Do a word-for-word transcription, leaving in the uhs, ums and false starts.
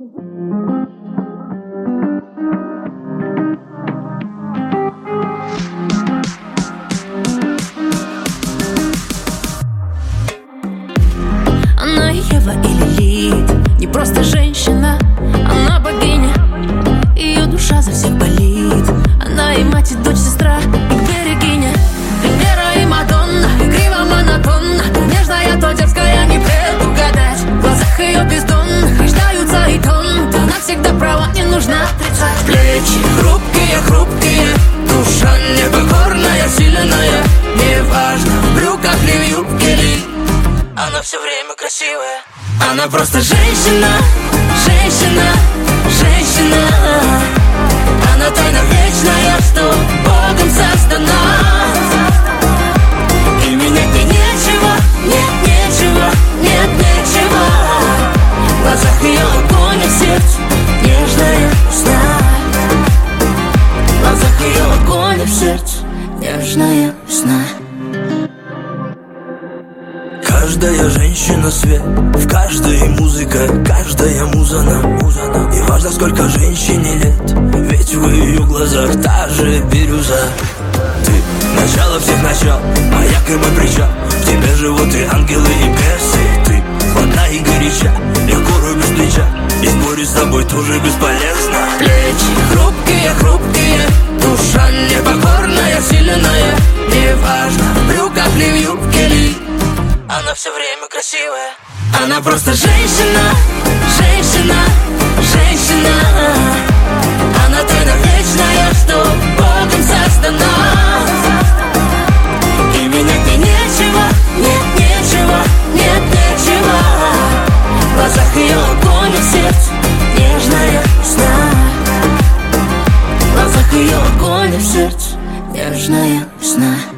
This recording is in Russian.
Она Ева или Лилит, не просто женщина, она богиня. Ее душа за всех болит. Она и мать, и дочь, сестра, и берегиня. Венера и Мадонна, игриво монотонна, то нежная, то дерзкая, не предугадать. В глазах ее бездонных рождаются и тонут. Она всегда права, не нужно отрицать. Плечи хрупкие, хрупкие, душа непокорная, сильная. Неважно, в брюках ли, в юбке ли, она все время красивая. Она просто женщина, женщина, женщина. Она тайна вечная, что Богом создана. И менять мне нечего, нет, нечего, нет, нечего. В глазах ее огонь, а в сердце нежная весна. В глазах ее огонь, а в сердце нежная весна. Каждая женщина свет, в каждой музыка, каждая муза нам. Не важно, сколько женщине лет, ведь в ее глазах та же бирюза. Ты начало всех начал, маяк и мой причал. В тебе живут и ангелы, и бесы. Ты хладна и горяча, легко рубишь плеча, и спорить с тобой тоже бесполезно. Плечи хрупкие, хрупкие, душа непокорная, сильная. Неважно, в брюках ли, в юбке ли, она все время красивая. Она просто женщина, женщина, женщина. Она тайна вечная, что Богом создана. И менять мне нечего, нет, нечего, нет, нечего. В глазах ее огонь, а в сердце нежная весна. В глазах ее огонь, а в сердце нежная весна.